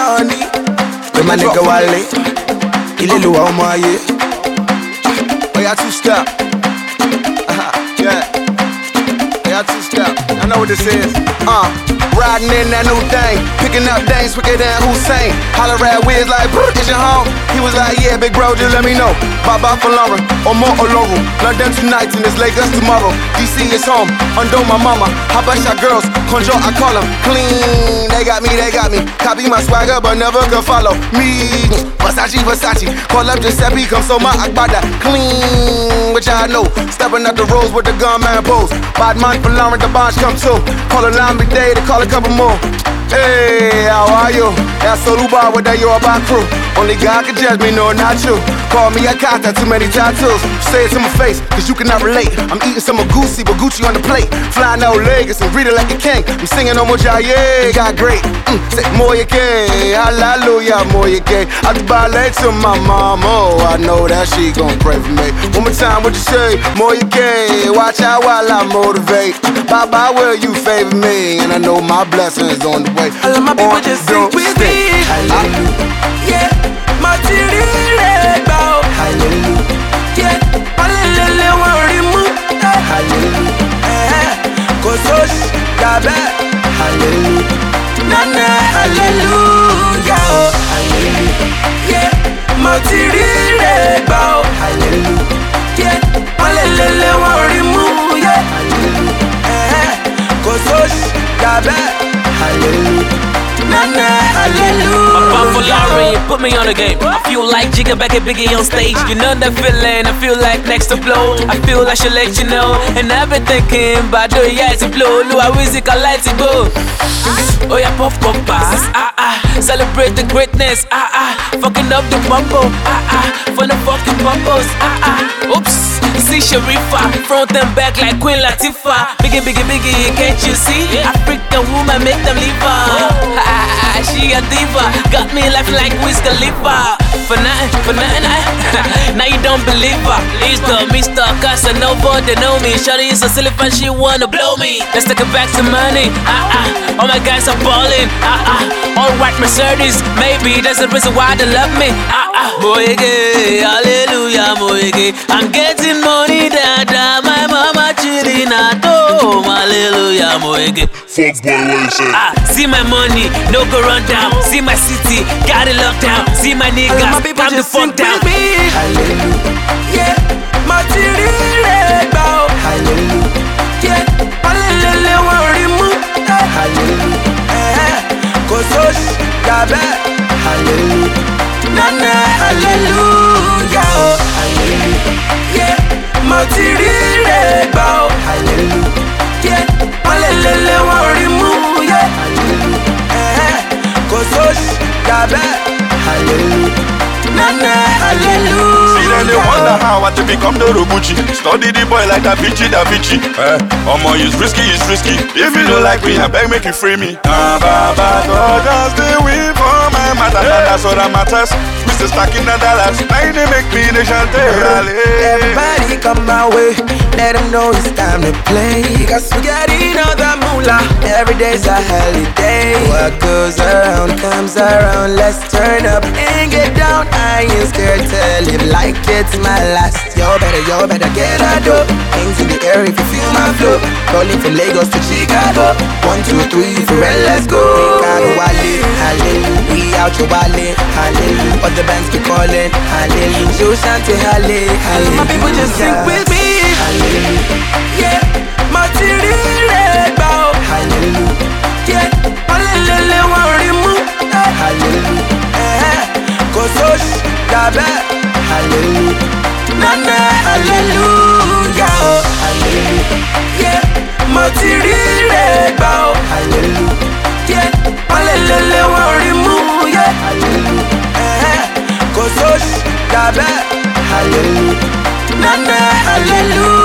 money. With my nigga Wale, Ililu Omaye. Oh yeah, two-step. Yeah. Yeah, two-step. I know what this is. Riding in that new thing, picking up things quicker than Hussein. Holler at Wiz like, is your home? He was like, yeah, big bro, just let me know. Bye-bye for Lauren, or more Oloru. London tonight and it's Lagos tomorrow. DC is home, undo my mama. How about y'all girls? Control, I call them clean. They got me. Copy my swagger, but never could follow me. Versace. Call up Giuseppe, come so my Akbada. Clean, which I know. Stepping up the roads with the gunman pose. Bad man for Lauren, the bonds come too. Call a line every day, they call a couple more. Hey, how are you? That's Soluba with that Yoruba crew. Only God can judge me, no, not you. Call me a kata, too many tattoos. Say it to my face, cause you cannot relate. I'm eating some of Gucci, but Gucci on the plate. Flying out Lagos and read it like a king. I'm singing on Mojaye, got great. Say Moyake, hallelujah, Moyake. I do ballet to my mom, oh, I know that she gon' pray for me. One more time, what you say? Moyake, watch out while I motivate. Bye-bye, will you favor me? And I know my blessings on the way. All of my people just sing with me. Hallelujah. Yeah, my tirire bow. Hallelujah. Yeah, hallelujah, worry mu. Hallelujah. Kososh, yabe. Hallelujah. Nana, hallelujah. Hallelujah. Yeah, my tirire bow. Hallelujah. Yeah, hallelujah, worry mu. Yeah, Kososh, yabe. Hallelujah. Nana, hallelujah. I'm out for Lauren, you put me on the game. I feel like Jigga back at Biggie on stage. You know that feeling, I feel like next to blow. I feel I should let you know. And I've been thinking about the years to blow. Look, I wish it can let it go. Oh yeah, puff pass, celebrate the greatness, fucking up the bumble, for the fucking bubbles, oops. See Sharifa, front and back like Queen Latifah. Biggie, can't you see? African woman make them leave her. She a diva, got me laughing like Wiz Khalifa. For nothing, now you don't believe her. It's the Mr. Casanova, they know me. Shawty is a silly fan, she wanna blow me. Let's take it back to money, all my guys are ballin', all white Mercedes, maybe that's the reason why they love me. Moyege, hallelujah, Moyege. I'm getting money, dada, my mama chillin' at home, hallelujah, Moyege. Fuck boy, what you say? See my money, no go run down. See my city, got it locked down. See my niggas, calm the fuck down. Hallelujah. Yeah, my tirire bow. Hallelujah. Yeah, hallelujah, worry mu. Hallelujah. Kososh, yabe. Hallelujah. Nana, hallelujah. Hallelujah. Yeah, my tirire bow. Hallelujah. Yeah, hallelujah, worry mu. Yeah, Kososh, yabe. Hallelujah. Nana, hallelujah. See then they wonder how I to become the Robucci. Study the boy like Da Vinci. Omo, it's risky. If you don't like me, I beg make you free me. God just stay away from my matter. That's all that matters. We still stacking the dollars. Now they make me the chanter. Everybody come my way, let them know it's time to play. Cause we got another moolah, every day's a holiday. What goes around comes around, let's turn up and get down. I ain't scared to live like it's my last. Yo better get a dope. Things in the air if you feel my flow. Calling from Lagos to Chicago. 1, 2, 3, for real, let's go. Ricardo Wale, hallelujah. We out your wallet, hallelujah. Other bands be calling, hallelujah. Yo Shanti, hallelujah. My people just sing with me, Hallelujah. yeah. My tirire bow, Hallelujah. yeah. Hallelujah, worry mu. Hallelujah. Kososh, yabe. Hallelujah. Nana, hallelujah. Hallelujah. Yeah, my tirire bow. Hallelujah. Yeah, hallelujah, worry mu. Yeah, Hallelujah. Kososh, yabe. Hallelujah. Nana, hallelujah.